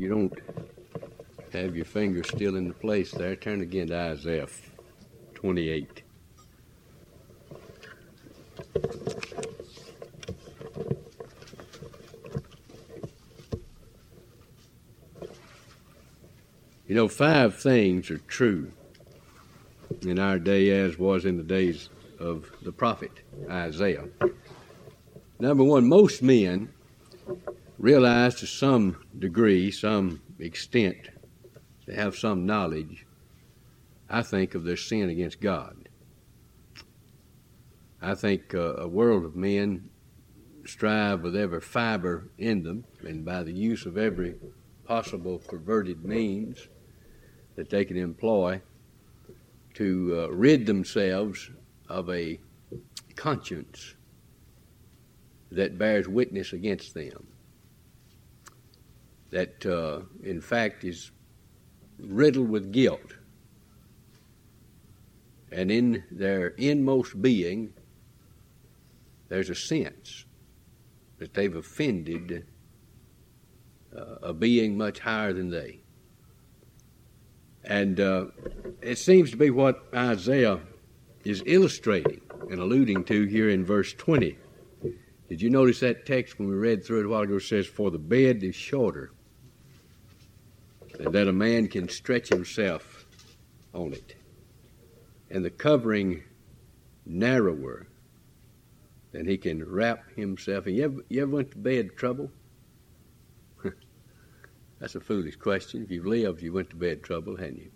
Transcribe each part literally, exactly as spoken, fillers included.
you don't have your finger still in the place there, turn again to Isaiah twenty-eight. You know, five things are true in our day as was in the days of the prophet Isaiah. Number one, most men realize to some degree, some extent, they have some knowledge, I think, of their sin against God. I think uh, a world of men strive with every fiber in them and by the use of every possible perverted means that they can employ to uh, rid themselves of a conscience that bears witness against them, that uh, in fact is riddled with guilt. And in their inmost being, there's a sense that they've offended uh, a being much higher than they. And uh, it seems to be what Isaiah is illustrating and alluding to here in verse twenty. Did you notice that text when we read through it a while ago? It says, "For the bed is shorter, and that a man can stretch himself on it, and the covering narrower than he can wrap himself in." You ever, you ever went to bed trouble? That's a foolish question. If you've lived, you went to bed trouble, hadn't you?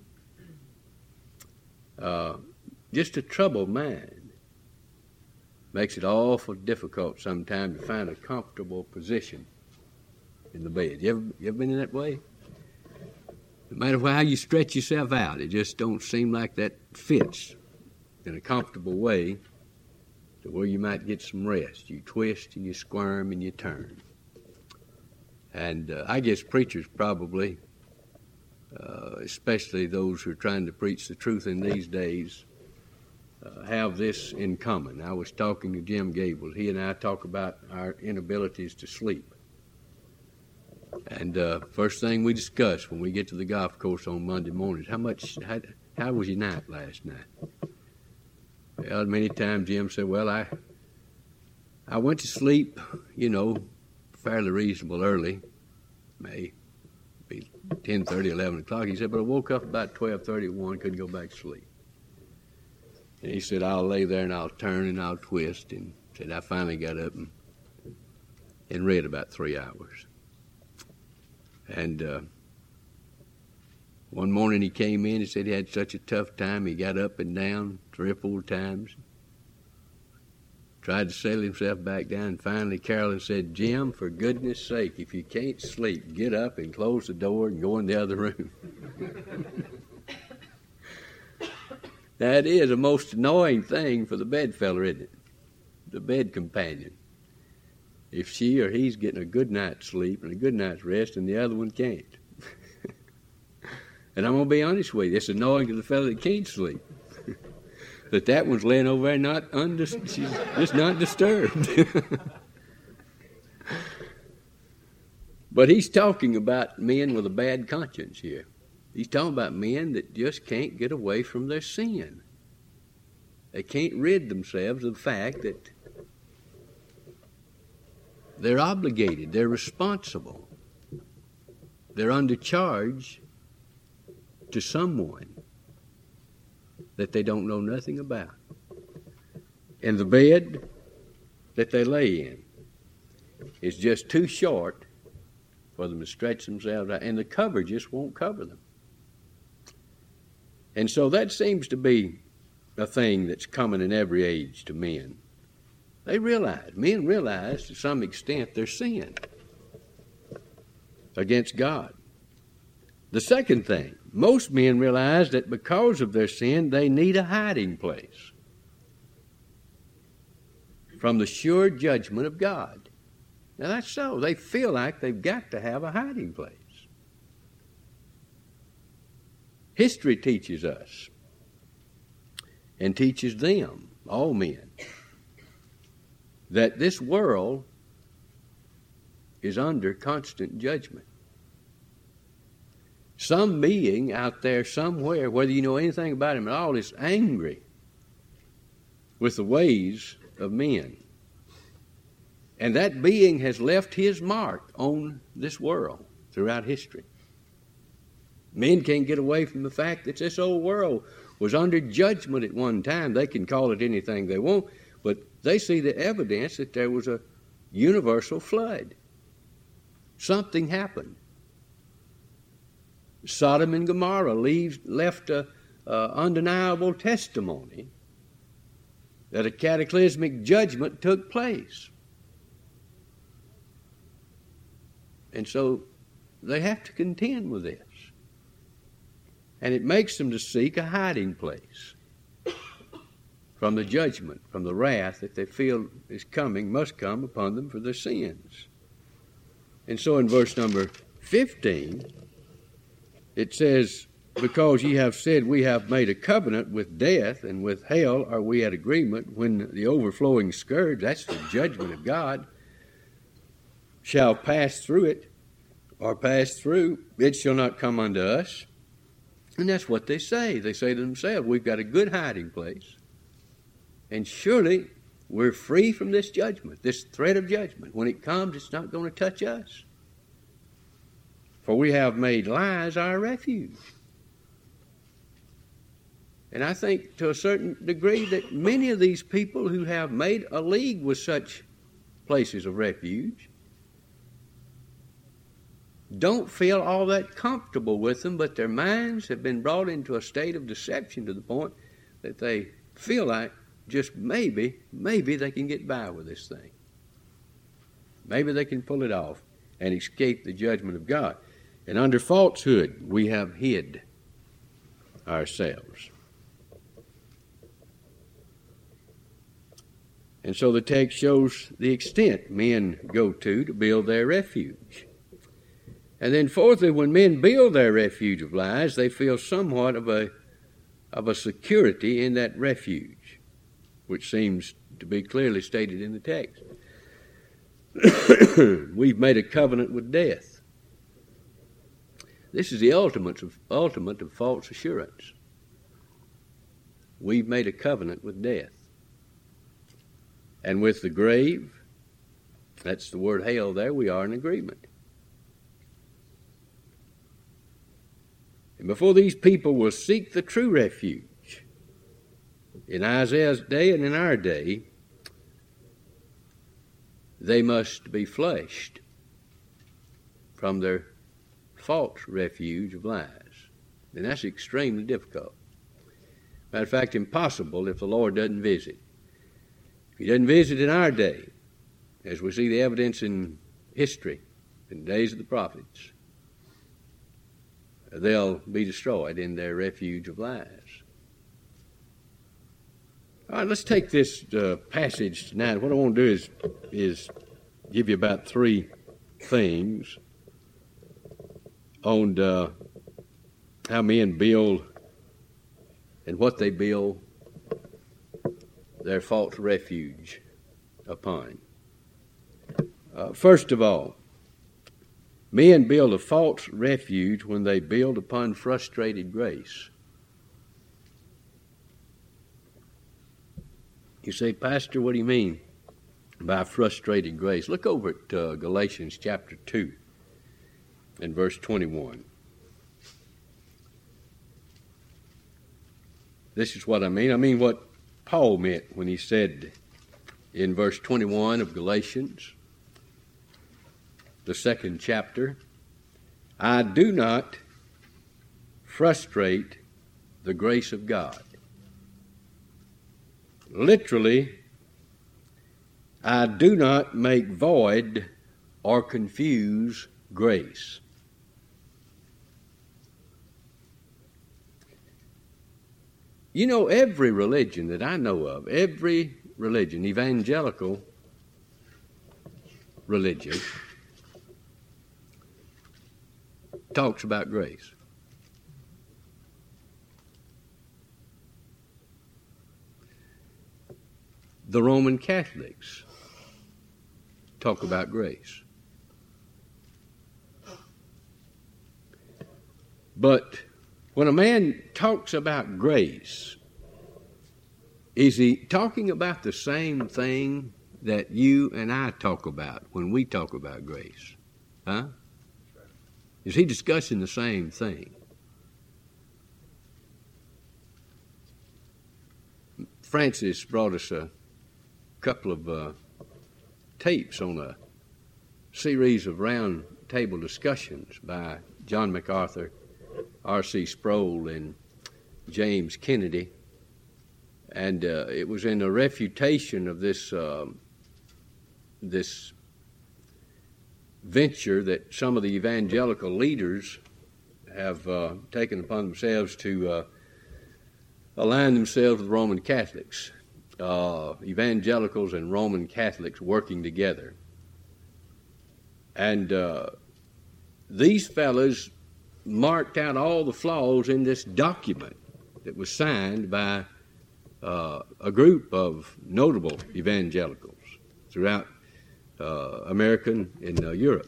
Uh, just a troubled mind makes it awful difficult sometimes to find a comfortable position in the bed. You ever, you ever been in that way? No matter how you stretch yourself out, it just don't seem like that fits in a comfortable way to where you might get some rest. You twist and you squirm and you turn. And uh, I guess preachers probably, uh, especially those who are trying to preach the truth in these days, uh, have this in common. I was talking to Jim Gable. He and I talk about our inabilities to sleep. And uh, first thing we discuss when we get to the golf course on Monday mornings, how much, how, how was your night last night? Well, many times Jim said, well, I, I went to sleep, you know, fairly reasonable early, may be ten thirty, eleven o'clock. He said, but I woke up about twelve thirty, one, couldn't go back to sleep. And he said, I'll lay there and I'll turn and I'll twist. And said, I finally got up and, and read about three hours. And uh, one morning he came in and said he had such a tough time. He got up and down three or four times. Tried to settle himself back down, and finally Carolyn said, Jim, for goodness sake, if you can't sleep, get up and close the door and go in the other room. That is a most annoying thing for the bedfellow, isn't it? The bed companion. If she or he's getting a good night's sleep and a good night's rest and the other one can't. And I'm going to be honest with you, it's annoying to the fellow that can't sleep. That that one's laying over there not undis- she's just not disturbed. But he's talking about men with a bad conscience here. He's talking about men that just can't get away from their sin. They can't rid themselves of the fact that they're obligated, they're responsible, they're under charge to someone that they don't know nothing about. And the bed that they lay in is just too short for them to stretch themselves out, and the cover just won't cover them. And so that seems to be a thing that's common in every age to men. They realize, men realize to some extent their sin against God. The second thing, most men realize that because of their sin, they need a hiding place from the sure judgment of God. Now that's so. They feel like they've got to have a hiding place. History teaches us and teaches them, all men, that this world is under constant judgment. Some being out there somewhere, whether you know anything about him at all, is angry with the ways of men. And that being has left his mark on this world throughout history. Men can't get away from the fact that this old world was under judgment at one time. They can call it anything they want, but they see the evidence that there was a universal flood. Something happened. Sodom and Gomorrah leaves, left a, a undeniable testimony that a cataclysmic judgment took place. And so they have to contend with this. And it makes them to seek a hiding place from the judgment, from the wrath that they feel is coming, must come upon them for their sins. And so in verse number fifteen, it says, because ye have said, we have made a covenant with death, and with hell are we at agreement, when the overflowing scourge, that's the judgment of God, shall pass through it, or pass through, it shall not come unto us. And that's what they say. They say to themselves, we've got a good hiding place, and surely we're free from this judgment, this threat of judgment. When it comes, it's not going to touch us. For we have made lies our refuge. And I think to a certain degree that many of these people who have made a league with such places of refuge don't feel all that comfortable with them, but their minds have been brought into a state of deception to the point that they feel like just maybe, maybe they can get by with this thing. Maybe they can pull it off and escape the judgment of God. And under falsehood, we have hid ourselves. And so the text shows the extent men go to to build their refuge. And then fourthly, when men build their refuge of lies, they feel somewhat of a, of a security in that refuge, which seems to be clearly stated in the text. We've made a covenant with death. This is the ultimate of, ultimate of false assurance. We've made a covenant with death. And with the grave, that's the word hell there, we are in agreement. And before these people will seek the true refuge, in Isaiah's day and in our day, they must be flushed from their false refuge of lies. And that's extremely difficult. Matter of fact, impossible if the Lord doesn't visit. If He doesn't visit in our day, as we see the evidence in history, in the days of the prophets, they'll be destroyed in their refuge of lies. All right, let's take this uh, passage tonight. What I want to do is, is give you about three things on uh, how men build and what they build their false refuge upon. Uh, first of all, men build a false refuge when they build upon frustrated grace. You say, Pastor, what do you mean by frustrated grace? Look over at uh, Galatians chapter two and verse twenty-one. This is what I mean. I mean what Paul meant when he said in verse twenty-one of Galatians, the second chapter, I do not frustrate the grace of God. Literally, I do not make void or confuse grace. You know, every religion that I know of, every religion, evangelical religion, talks about grace. The Roman Catholics talk about grace. But when a man talks about grace, is he talking about the same thing that you and I talk about when we talk about grace? Huh? Is he discussing the same thing? Francis brought us a couple of uh, tapes on a series of round table discussions by John MacArthur, R C Sproul, and James Kennedy. And uh, it was in a refutation of this uh, this venture that some of the evangelical leaders have uh, taken upon themselves to uh, align themselves with Roman Catholics, uh, evangelicals and Roman Catholics working together. And uh, these fellows marked out all the flaws in this document that was signed by uh, a group of notable evangelicals throughout uh, America and uh, Europe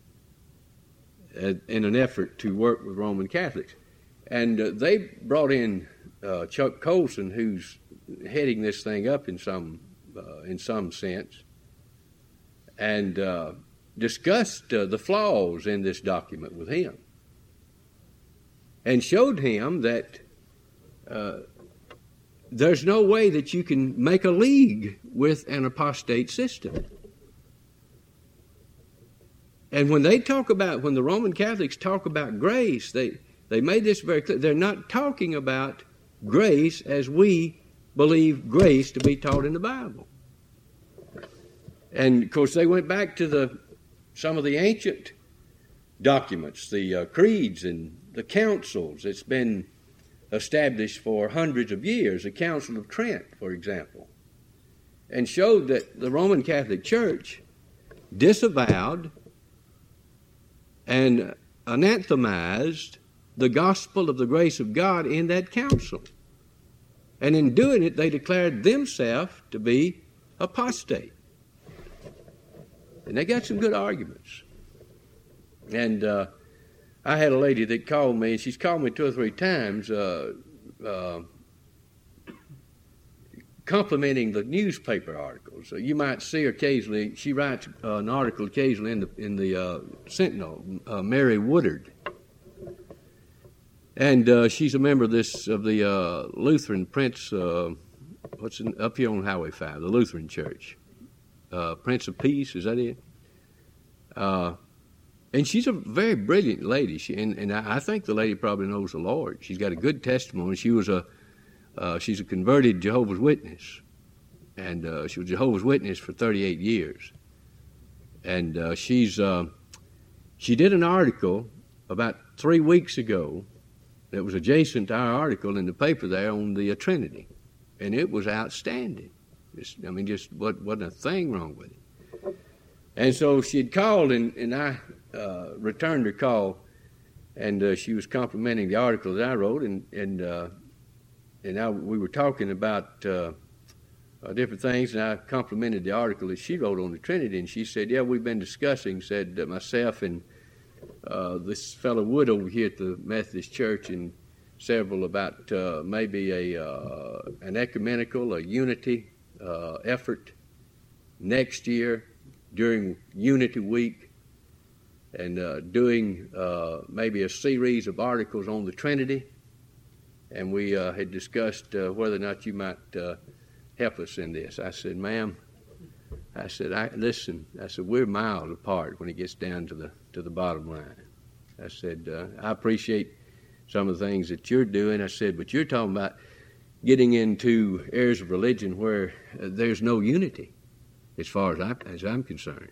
in an effort to work with Roman Catholics. And uh, they brought in uh, Chuck Colson, who's heading this thing up in some uh, in some sense, and uh, discussed uh, the flaws in this document with him, and showed him that uh, there's no way that you can make a league with an apostate system. And when they talk about, when the Roman Catholics talk about grace, they, they made this very clear. They're not talking about grace as we believe grace to be taught in the Bible. And, of course, they went back to the some of the ancient documents, the uh, creeds and the councils. It's been established for hundreds of years, the Council of Trent, for example, and showed that the Roman Catholic Church disavowed and anathemized the gospel of the grace of God in that council. And in doing it, they declared themselves to be apostate. And they got some good arguments. And uh, I had a lady that called me, and she's called me two or three times, uh, uh, complimenting the newspaper articles. So you might see her occasionally. She writes uh, an article occasionally in the in the uh, Sentinel, uh, Mary Woodard, and uh, she's a member of this of the uh, Lutheran Prince. Uh, what's in, up here on Highway Five, the Lutheran Church, uh, Prince of Peace. Is that it? Uh, and she's a very brilliant lady. She and, and I, I think the lady probably knows the Lord. She's got a good testimony. She was a Uh, she's a converted Jehovah's Witness, and uh, she was a Jehovah's Witness for thirty-eight years. And uh, she's uh, she did an article about three weeks ago that was adjacent to our article in the paper there on the uh, Trinity, and it was outstanding. It's, I mean, just what, wasn't a thing wrong with it. And so she had called, and, and I uh, returned her call, and uh, she was complimenting the article that I wrote, and and. Uh, And I, we were talking about uh, uh, different things, and I complimented the article that she wrote on the Trinity, and she said, yeah, we've been discussing, said uh, myself and uh, this fellow Wood over here at the Methodist Church and several about uh, maybe a uh, an ecumenical, a unity uh, effort next year during Unity Week, and uh, doing uh, maybe a series of articles on the Trinity. And we uh, had discussed uh, whether or not you might uh, help us in this. I said, ma'am, I said, I, listen, I said, we're miles apart when it gets down to the to the bottom line. I said, uh, I appreciate some of the things that you're doing. I said, but you're talking about getting into areas of religion where uh, there's no unity, as far as, I, as I'm concerned.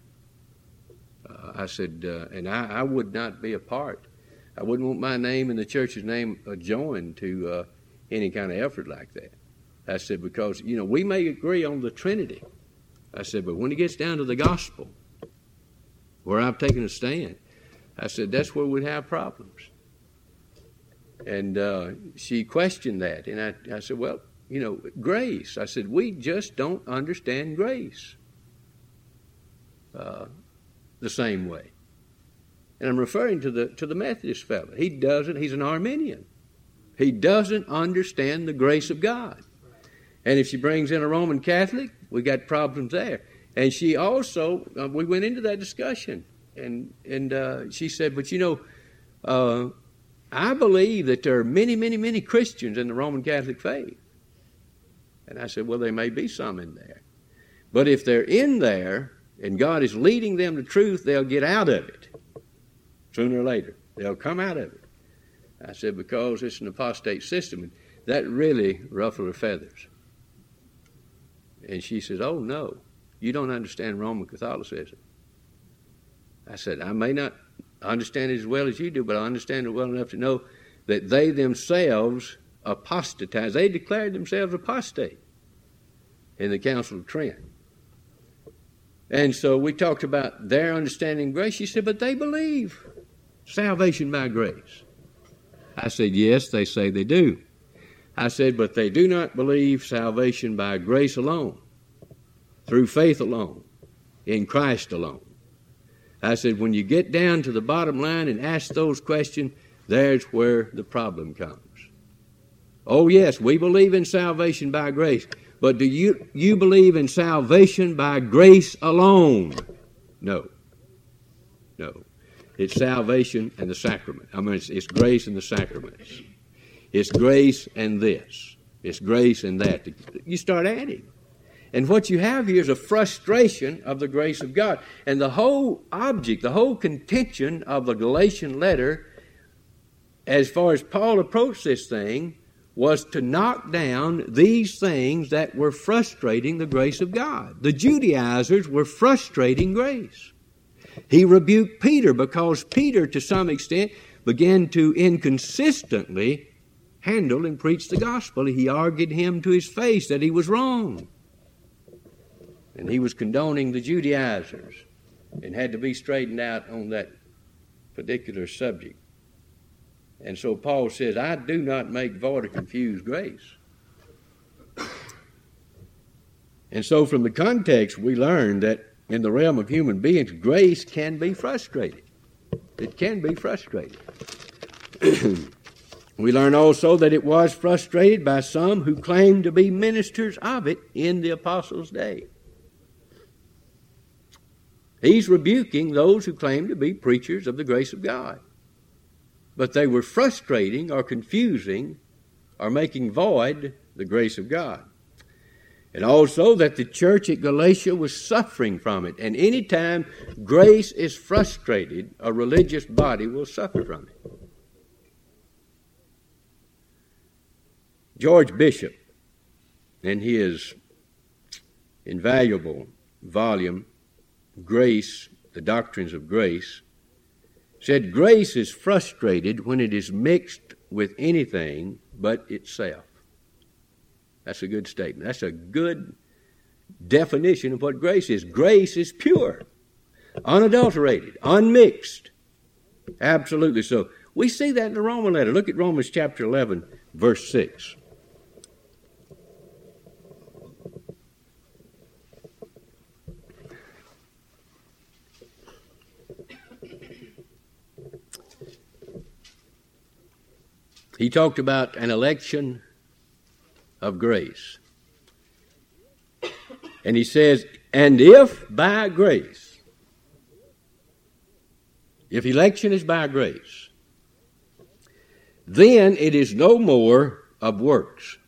Uh, I said, uh, and I, I would not be a part. I wouldn't want my name and the church's name joined to uh, any kind of effort like that. I said, because, you know, we may agree on the Trinity. I said, but when it gets down to the gospel, where I've taken a stand, I said, that's where we'd have problems. And uh, she questioned that. And I, I said, well, you know, grace. I said, we just don't understand grace uh, the same way. And I'm referring to the to the Methodist fellow. He doesn't, he's an Arminian. He doesn't understand the grace of God. And if she brings in a Roman Catholic, we got problems there. And she also, uh, we went into that discussion, and and uh, she said, but you know, uh, I believe that there are many, many, many Christians in the Roman Catholic faith. And I said, well, there may be some in there. But if they're in there and God is leading them to truth, they'll get out of it sooner or later. They'll come out of it. I said, because it's an apostate system, and that really ruffled her feathers. And she says, oh, no, you don't understand Roman Catholicism. I said, I may not understand it as well as you do, but I understand it well enough to know that they themselves apostatized. They declared themselves apostate in the Council of Trent. And so we talked about their understanding of grace. She said, but they believe salvation by grace. I said, yes, they say they do. I said, but they do not believe salvation by grace alone, through faith alone, in Christ alone. I said, when you get down to the bottom line and ask those questions, there's where the problem comes. Oh, yes, we believe in salvation by grace, but do you, you believe in salvation by grace alone? No. No. It's salvation and the sacrament. I mean, it's, it's grace and the sacraments. It's grace and this. It's grace and that. You start adding. And what you have here is a frustration of the grace of God. And the whole object, the whole contention of the Galatian letter, as far as Paul approached this thing, was to knock down these things that were frustrating the grace of God. The Judaizers were frustrating grace. He rebuked Peter because Peter, to some extent, began to inconsistently handle and preach the gospel. He argued him to his face that he was wrong. And he was condoning the Judaizers and had to be straightened out on that particular subject. And so Paul says, I do not make void or confuse grace. And so from the context, we learn that in the realm of human beings, grace can be frustrated. It can be frustrated. We learn also that it was frustrated by some who claimed to be ministers of it in the apostles' day. He's rebuking those who claim to be preachers of the grace of God. But they were frustrating or confusing or making void the grace of God. And also that the church at Galatia was suffering from it. And any time grace is frustrated, a religious body will suffer from it. George Bishop, in his invaluable volume, Grace, the Doctrines of Grace, said grace is frustrated when it is mixed with anything but itself. That's a good statement. That's a good definition of what grace is. Grace is pure, unadulterated, unmixed. Absolutely so. We see that in the Roman letter. Look at Romans chapter eleven, verse six. He talked about an election of grace. And he says, and if by grace, if election is by grace, then it is no more of works.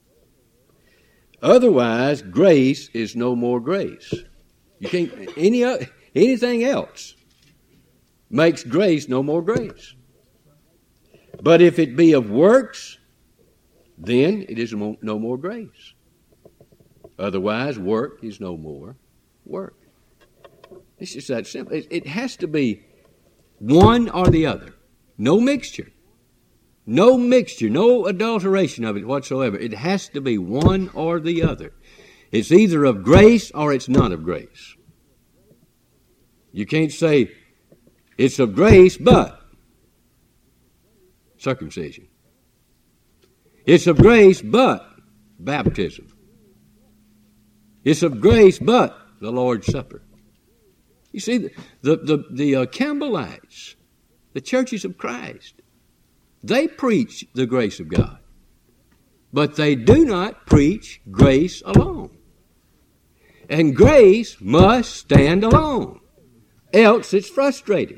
Otherwise, grace is no more grace. You can't, any, anything else makes grace no more grace. But if it be of works, then it is no more grace. Otherwise, work is no more work. It's just that simple. It has to be one or the other. No mixture. No mixture. No adulteration of it whatsoever. It has to be one or the other. It's either of grace or it's not of grace. You can't say it's of grace, but circumcision. It's of grace, but baptism. It's of grace, but the Lord's Supper. You see, the the the, the uh, Campbellites the churches of Christ. They preach the grace of God, but they do not preach grace alone. And grace must stand alone, else it's frustrated.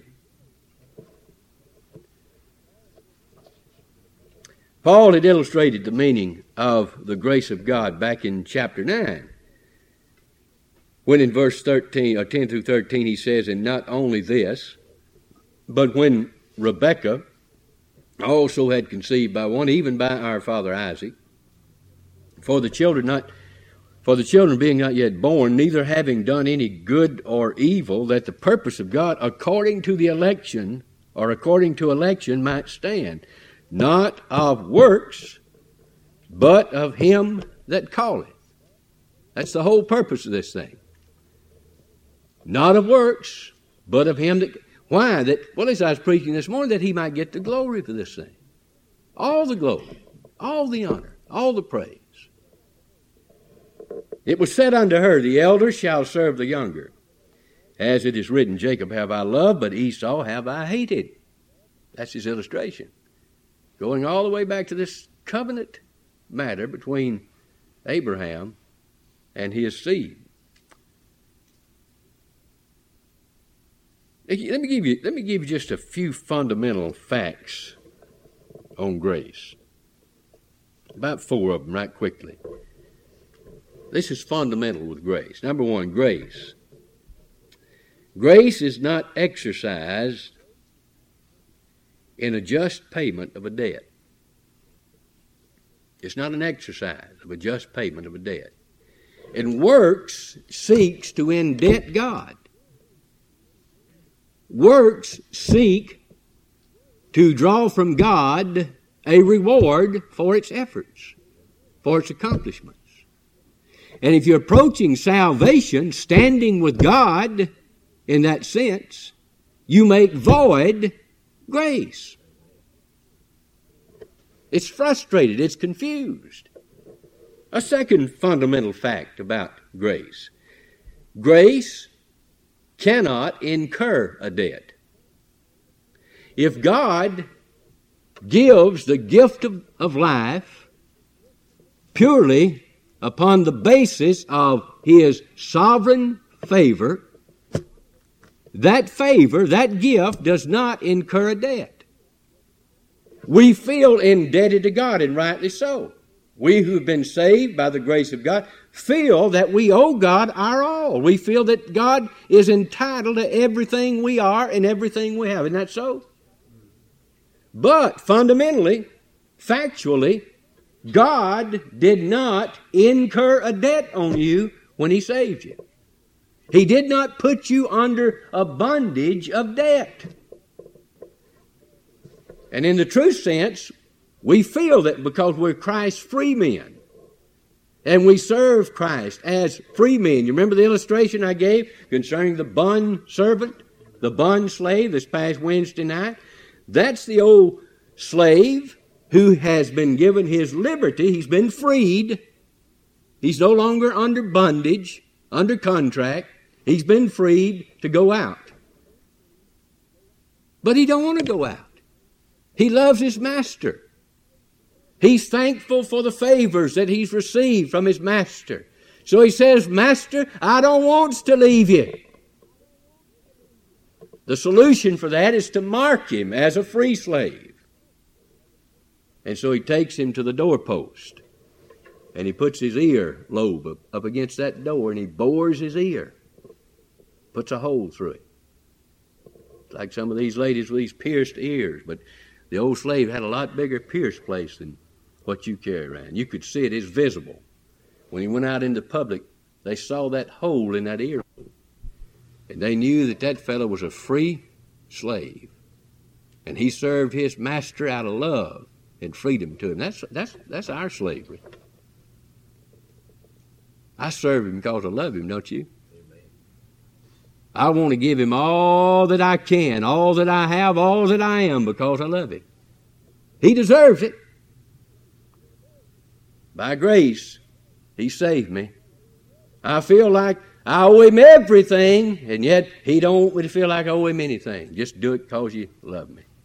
Paul had illustrated the meaning of the grace of God back in chapter nine, when in verse thirteen or ten through thirteen he says, "And not only this, but when Rebekah also had conceived by one, even by our father Isaac, for the children not for the children being not yet born, neither having done any good or evil, that the purpose of God according to the election or according to election might stand, not of works, but of him that calleth." That's the whole purpose of this thing. Not of works, but of him that... Why? That, well, as I was preaching this morning, that he might get the glory for this thing. All the glory, all the honor, all the praise. It was said unto her, "The elder shall serve the younger. As it is written, Jacob have I loved, but Esau have I hated." That's his illustration. Going all the way back to this covenant matter between Abraham and his seed. Let me give you, let me give you just a few fundamental facts on grace. About four of them right quickly. This is fundamental with grace. Number one, grace. Grace is not exercised in a just payment of a debt. It's not an exercise of a just payment of a debt. And works seeks to indebt God. Works seek to draw from God a reward for its efforts, for its accomplishments. And if you're approaching salvation, standing with God in that sense, you make void grace. It's frustrated, it's confused. A second fundamental fact about grace. Grace cannot incur a debt. If God gives the gift of, of life purely upon the basis of his sovereign favor, that favor, that gift, does not incur a debt. We feel indebted to God, and rightly so. We who've been saved by the grace of God feel that we owe God our all. We feel that God is entitled to everything we are and everything we have. Isn't that so? But fundamentally, factually, God did not incur a debt on you when he saved you. He did not put you under a bondage of debt. And in the true sense, we feel that because we're Christ's free men and we serve Christ as free men. You remember the illustration I gave concerning the bond servant, the bond slave this past Wednesday night? That's the old slave who has been given his liberty. He's been freed. He's no longer under bondage, under contract. He's been freed to go out. But he don't want to go out. He loves his master. He's thankful for the favors that he's received from his master. So he says, "Master, I don't want to leave you." The solution for that is to mark him as a free slave. And so he takes him to the doorpost. And he puts his ear lobe up, up against that door, and he bores his ear. Puts a hole through it. Like some of these ladies with these pierced ears. But the old slave had a lot bigger pierced place than what you carry around. You could see it. It's visible. When he went out into public, they saw that hole in that ear. And they knew that that fellow was a free slave. And he served his master out of love and freedom to him. That's, that's, that's our slavery. I serve him because I love him, don't you? Amen. I want to give him all that I can, all that I have, all that I am, because I love him. He deserves it. By grace, he saved me. I feel like I owe him everything, and yet he don't want me to feel like I owe him anything. Just do it because you love me.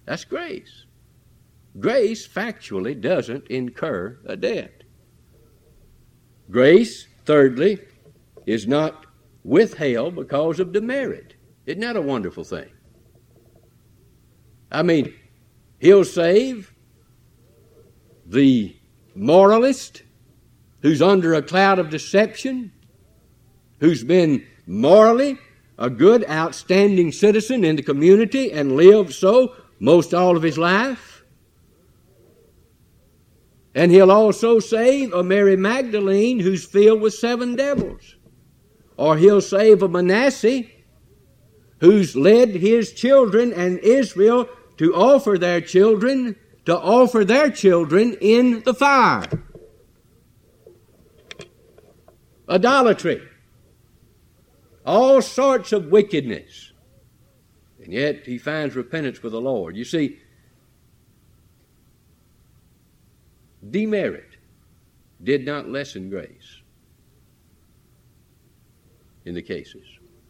That's grace. Grace factually doesn't incur a debt. Grace, thirdly, is not withheld because of demerit. Isn't that a wonderful thing? I mean, he'll save the moralist who's under a cloud of deception, who's been morally a good, outstanding citizen in the community and lived so most all of his life. And he'll also save a Mary Magdalene who's filled with seven devils. Or he'll save a Manasseh who's led his children and Israel to offer their children, to offer their children in the fire. Idolatry. All sorts of wickedness. And yet he finds repentance with the Lord. You see, demerit did not lessen grace in the cases.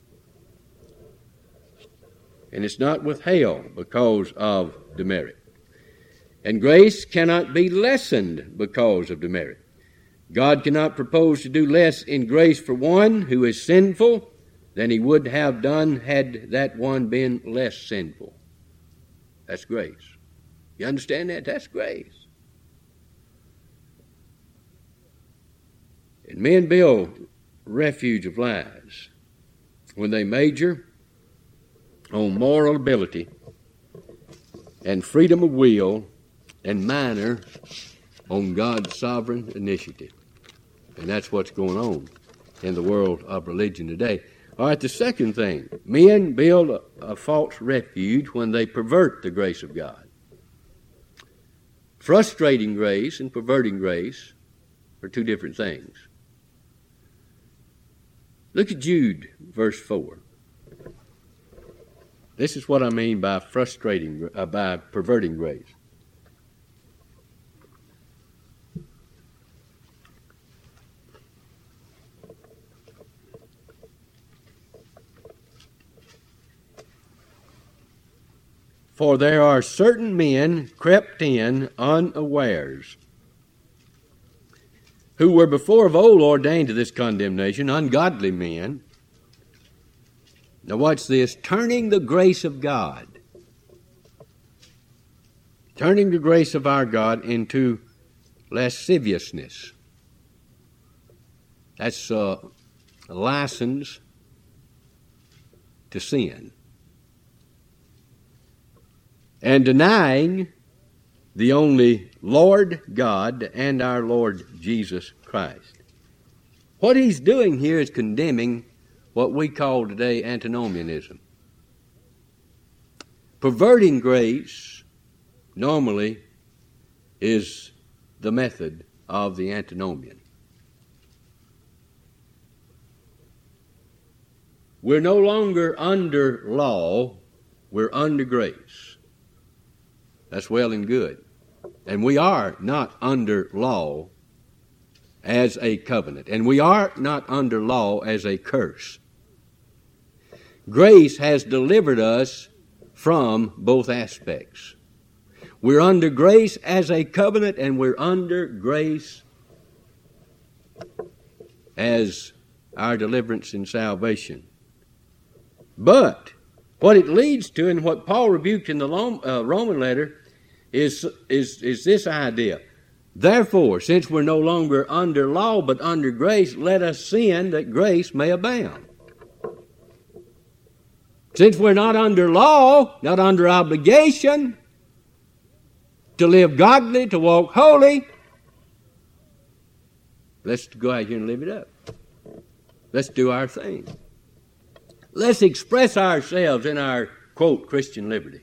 And it's not withheld because of demerit. And grace cannot be lessened because of demerit. God cannot propose to do less in grace for one who is sinful than he would have done had that one been less sinful. That's grace. You understand that? That's grace. And men build refuge of lies when they major on moral ability and freedom of will and minor on God's sovereign initiative. And that's what's going on in the world of religion today. All right, the second thing, men build a, a false refuge when they pervert the grace of God. Frustrating grace and perverting grace are two different things. Look at Jude, verse four. This is what I mean by frustrating, uh, by perverting grace. For there are certain men crept in unawares, who were before of old ordained to this condemnation, ungodly men. Now watch this, turning the grace of God, turning the grace of our God into lasciviousness. That's uh, a license to sin. And denying the only Lord God and our Lord Jesus Christ. What he's doing here is condemning what we call today antinomianism. Perverting grace normally is the method of the antinomian. We're no longer under law, we're under grace. That's well and good. And we are not under law as a covenant. And we are not under law as a curse. Grace has delivered us from both aspects. We're under grace as a covenant, and we're under grace as our deliverance and salvation. But what it leads to, and what Paul rebuked in the Roman letter, is, is, is this idea. Therefore, since we're no longer under law but under grace, let us sin that grace may abound. Since we're not under law, not under obligation to live godly, to walk holy, let's go out here and live it up. Let's do our thing. Let's express ourselves in our, quote, Christian liberty.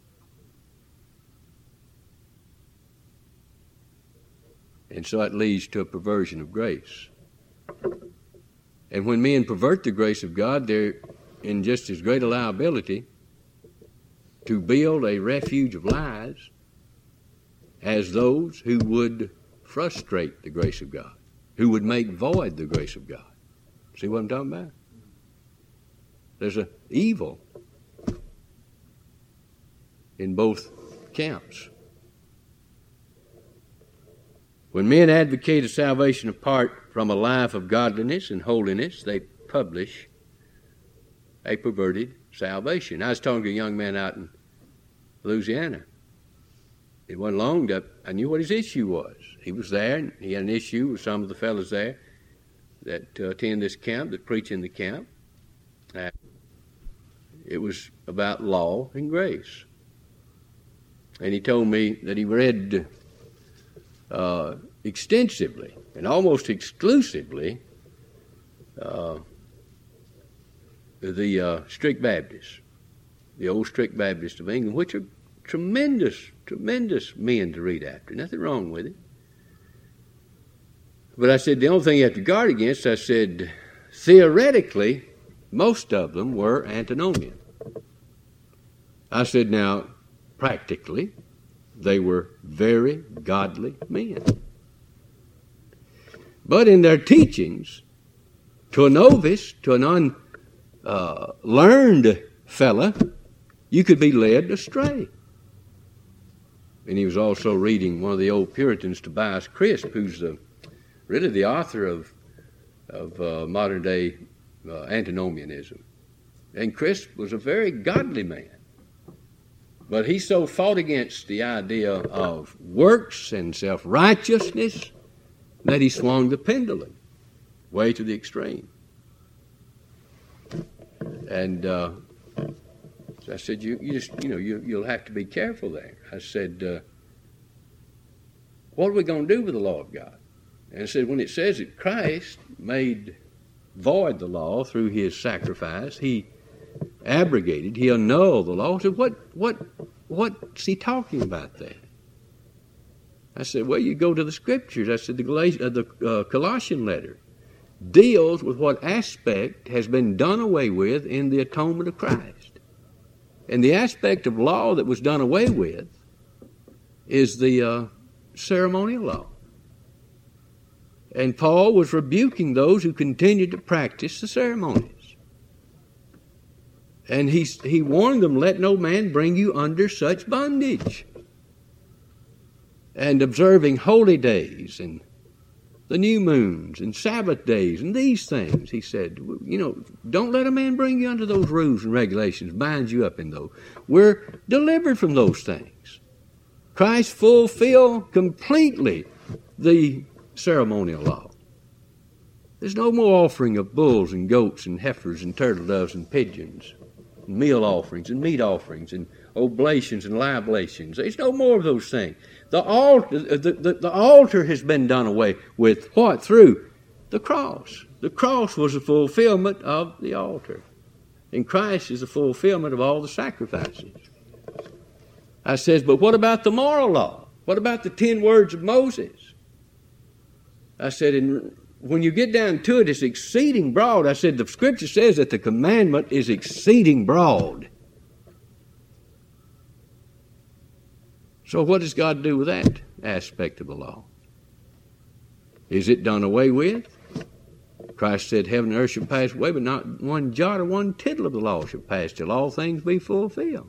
And so it leads to a perversion of grace. And when men pervert the grace of God, they're in just as great a liability to build a refuge of lies as those who would frustrate the grace of God, who would make void the grace of God. See what I'm talking about? There's an evil in both camps. When men advocate a salvation apart from a life of godliness and holiness, they publish a perverted salvation. I was talking to a young man out in Louisiana. It wasn't long that I knew what his issue was. He was there, and he had an issue with some of the fellows there that uh, attend this camp, that preach in the camp. Uh, it was about law and grace. And he told me that he read uh, extensively and almost exclusively uh, the uh, Strict Baptists, the old Strict Baptists of England, which are tremendous, tremendous men to read after. Nothing wrong with it. But I said, the only thing you have to guard against, I said, theoretically, most of them were antinomian. I said, now, practically, they were very godly men. But in their teachings, to a novice, to an unlearned uh, fella, you could be led astray. And he was also reading one of the old Puritans, Tobias Crisp, who's the, really the author of, of uh, modern-day uh, antinomianism. And Crisp was a very godly man. But he so fought against the idea of works and self-righteousness that he swung the pendulum way to the extreme. And uh, so I said, you, you just, you know, you, you'll have to be careful there. I said, uh, what are we going to do with the law of God? And I said, when it says that Christ made void the law through his sacrifice, he abrogated, he annulled the law. I said, what, what, what's he talking about there? I said, well, you go to the Scriptures. I said, the, Galat- uh, the uh, Colossian letter deals with what aspect has been done away with in the atonement of Christ. And the aspect of law that was done away with is the uh, ceremonial law. And Paul was rebuking those who continued to practice the ceremonies. And he, he warned them, let no man bring you under such bondage. And observing holy days and the new moons and Sabbath days and these things, he said, you know, don't let a man bring you under those rules and regulations, bind you up in those. We're delivered from those things. Christ fulfilled completely the ceremonial law. There's no more offering of bulls and goats and heifers and turtle doves and pigeons, and meal offerings and meat offerings and oblations and liblations. There's no more of those things. The altar, the, the, the altar has been done away with. What? Through the cross. The cross was the fulfillment of the altar. And Christ is the fulfillment of all the sacrifices. I says, but what about the moral law? What about the ten words of Moses? I said, in, when you get down to it, it's exceeding broad. I said, the Scripture says that the commandment is exceeding broad. So what does God do with that aspect of the law? Is it done away with? Christ said, heaven and earth shall pass away, but not one jot or one tittle of the law shall pass till all things be fulfilled.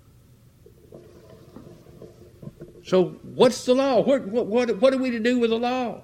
So what's the law? What, what, what, what are we to do with the law?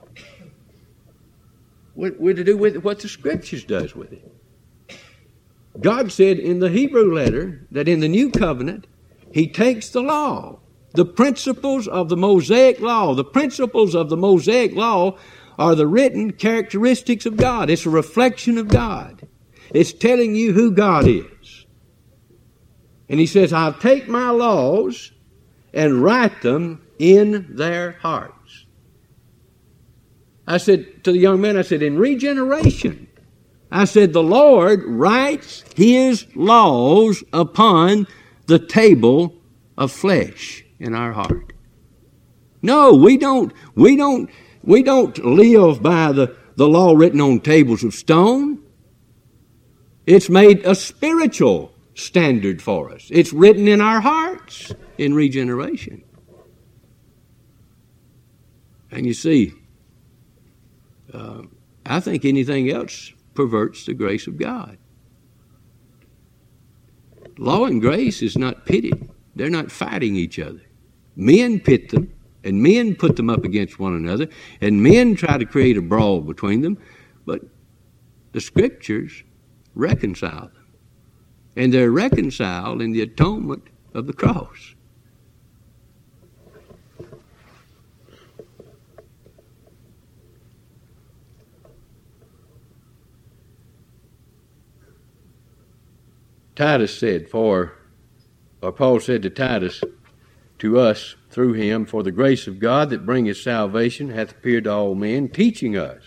We're to do with what the Scriptures does with it. God said in the Hebrew letter that in the new covenant, he takes the law, the principles of the Mosaic law. The principles of the Mosaic law are the written characteristics of God. It's a reflection of God. It's telling you who God is. And he says, I'll take my laws and write them in their hearts. I said to the young man, I said, in regeneration, I said, the Lord writes his laws upon the table of flesh in our heart. No, we don't, we don't, we don't live by the, the law written on tables of stone. It's made a spiritual standard for us. It's written in our hearts in regeneration. And you see, uh, I think anything else perverts the grace of God. Law and grace is not pitted. They're not fighting each other. Men pit them, and men put them up against one another, and men try to create a brawl between them, but the Scriptures reconcile them. And they're reconciled in the atonement of the cross. Titus said, for, or Paul said to Titus, to us through him, for the grace of God that bringeth salvation hath appeared to all men, teaching us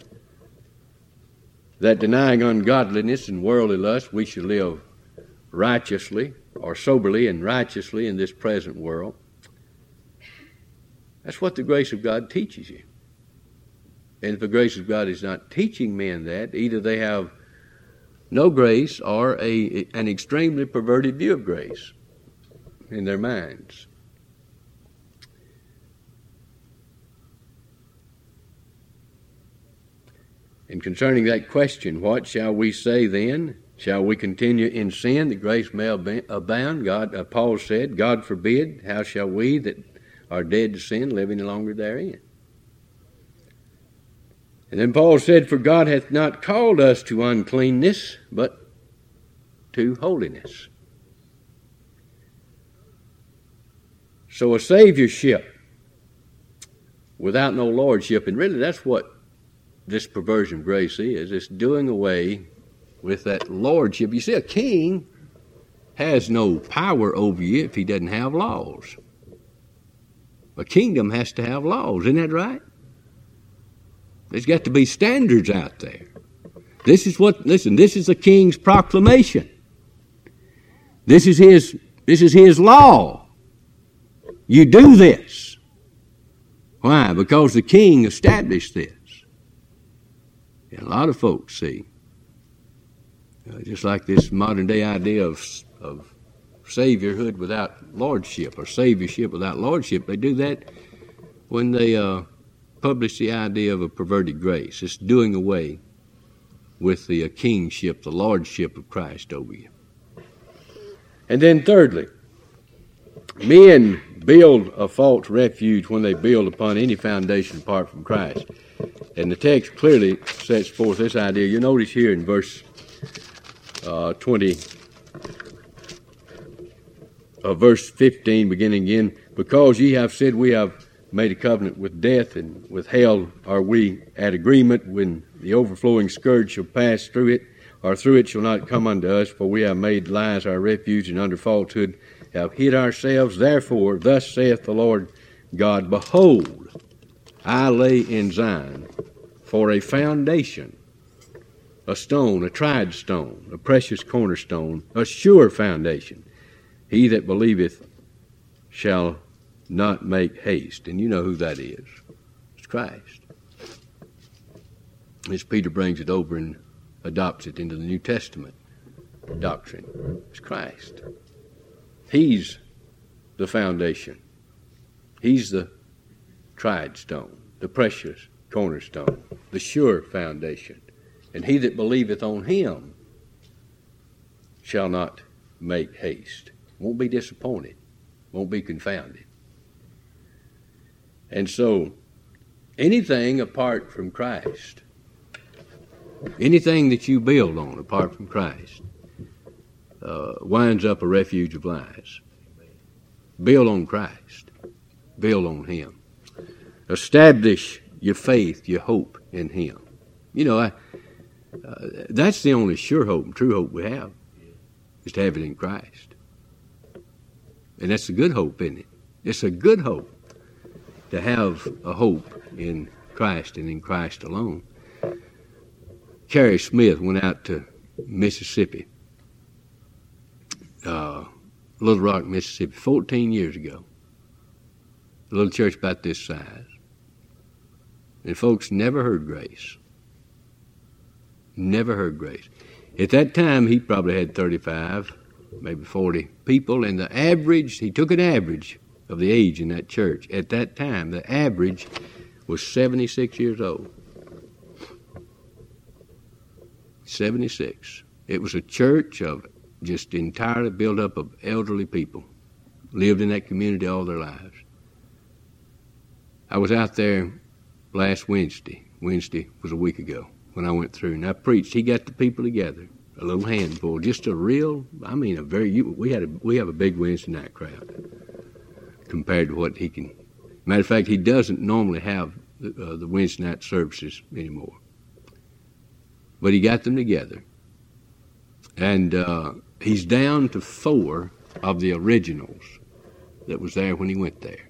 that denying ungodliness and worldly lust, we should live righteously or soberly and righteously in this present world. That's what the grace of God teaches you. And if the grace of God is not teaching men that, either they have no grace or a, an extremely perverted view of grace in their minds. And concerning that question, what shall we say then? Shall we continue in sin that grace may abound? God, uh, Paul said, God forbid. How shall we that are dead to sin live any longer therein? And then Paul said, for God hath not called us to uncleanness, but to holiness. So a saviorship without no lordship, and really that's what this perversion of grace is. It's doing away with that lordship. You see, a king has no power over you if he doesn't have laws. A kingdom has to have laws. Isn't that right? There's got to be standards out there. This is what, listen, this is the king's proclamation. This is his, this is his law. You do this. Why? Because the king established this. And a lot of folks see, uh, just like this modern day idea of, of saviorhood without lordship, or saviorship without lordship, they do that when they uh, publish the idea of a perverted grace. It's doing away with the uh, kingship, the lordship of Christ over you. And then thirdly, men build a false refuge when they build upon any foundation apart from Christ. And the text clearly sets forth this idea. You notice here in verse uh, twenty, uh, verse fifteen, beginning again, because ye have said we have made a covenant with death, and with hell are we at agreement, when the overflowing scourge shall pass through it, or through it shall not come unto us, for we have made lies our refuge, and under falsehood have hid ourselves. Therefore, thus saith the Lord God, behold, I lay in Zion for a foundation, a stone, a tried stone, a precious cornerstone, a sure foundation. He that believeth shall not make haste. And you know who that is. It's Christ. As Peter brings it over and adopts it into the New Testament doctrine, it's Christ. He's the foundation. He's the tried stone, the precious cornerstone, the sure foundation. And he that believeth on him shall not make haste. Won't be disappointed. Won't be confounded. And so, anything apart from Christ, anything that you build on apart from Christ, uh, winds up a refuge of lies. Build on Christ. Build on him. Establish your faith, your hope in him. You know, I, uh, that's the only sure hope and true hope we have, is to have it in Christ. And that's a good hope, isn't it? It's a good hope to have a hope in Christ and in Christ alone. Carrie Smith went out to Mississippi, uh, Little Rock, Mississippi, fourteen years ago. A little church about this size. And folks never heard grace. Never heard grace. At that time, he probably had thirty-five, maybe forty people, and the average, he took an average of the age in that church. At that time, the average was seventy-six years old. seventy-six. It was a church of just entirely built up of elderly people. lived in that community all their lives. I was out there last Wednesday. Wednesday was a week ago when I went through, and I preached. He got the people together, a little handful, just a real, I mean, a very, we had a, we have a big Wednesday night crowd compared to what he can. Matter of fact, he doesn't normally have the, uh, the Wednesday night services anymore. But he got them together. And uh, he's down to four of the originals that was there when he went there.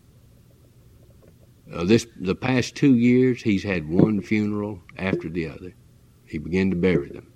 Uh, this the past two years, he's had one funeral after the other. He began to bury them.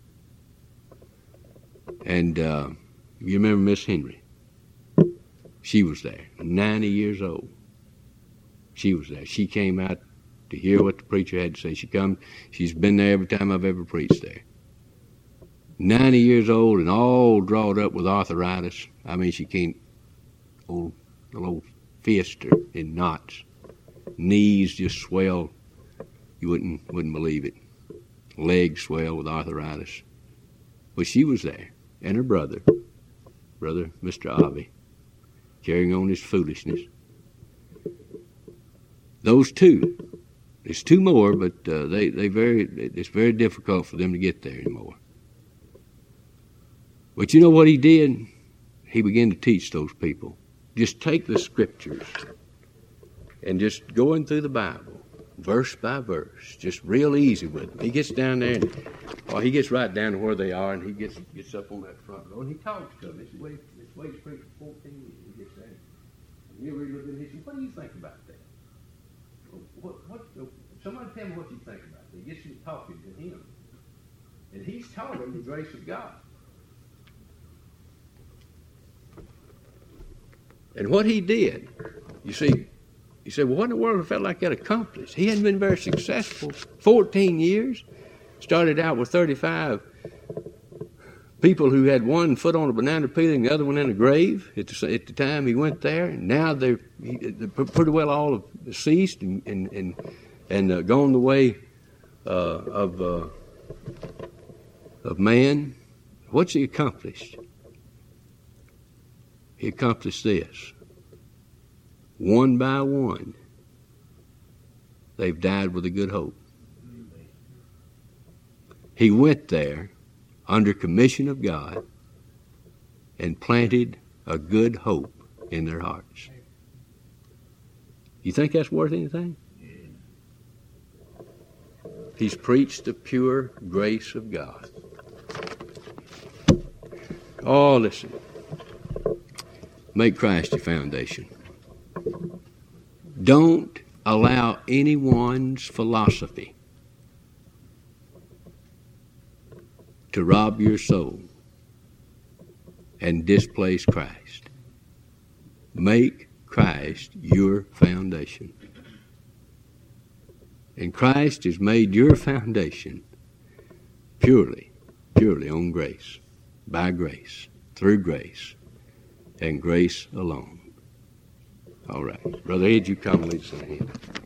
And uh, you remember Miss Henry? She was there, ninety years old. She was there. She came out to hear what the preacher had to say. She come. She's been there every time I've ever preached there. ninety years old and all drawed up with arthritis. I mean, she can't, old, a little fist or in knots. Knees just swell. You wouldn't wouldn't believe it. Legs swell with arthritis. But she was there, and her brother, brother Mister Avi, carrying on his foolishness. Those two. There's two more, but uh, they they very it's very difficult for them to get there anymore. But you know what he did? He began to teach those people. Just take the scriptures and just going through the Bible, verse by verse, just real easy with them. He gets down there, and oh, he gets right down to where they are, and he gets gets up on that front row, and he talks to them. It's the way, it's the way he's preached for fourteen years. He gets there, and he'll read a little bit of history. What do you think about that? What, what, somebody tell me what you think about that. He gets you talking to him, and he's taught them the grace of God. And what he did, you see, you say, well, what in the world felt like that accomplished? He hadn't been very successful. fourteen years. Started out with thirty-five people who had one foot on a banana peel and the other one in a grave at the, at the time he went there. And now they're, they're pretty well all have deceased and, and, and, and uh, gone the way uh, of, uh, of man. What's he accomplished? He accomplished this. One by one, they've died with a good hope. He went there under commission of God and planted a good hope in their hearts. You think that's worth anything? He's preached the pure grace of God. Oh, listen. Make Christ your foundation. Don't allow anyone's philosophy to rob your soul and displace Christ. Make Christ your foundation. And Christ has made your foundation purely, purely on grace, by grace, through grace, and grace alone. All right. Brother Ed, you come lead us in a hymn.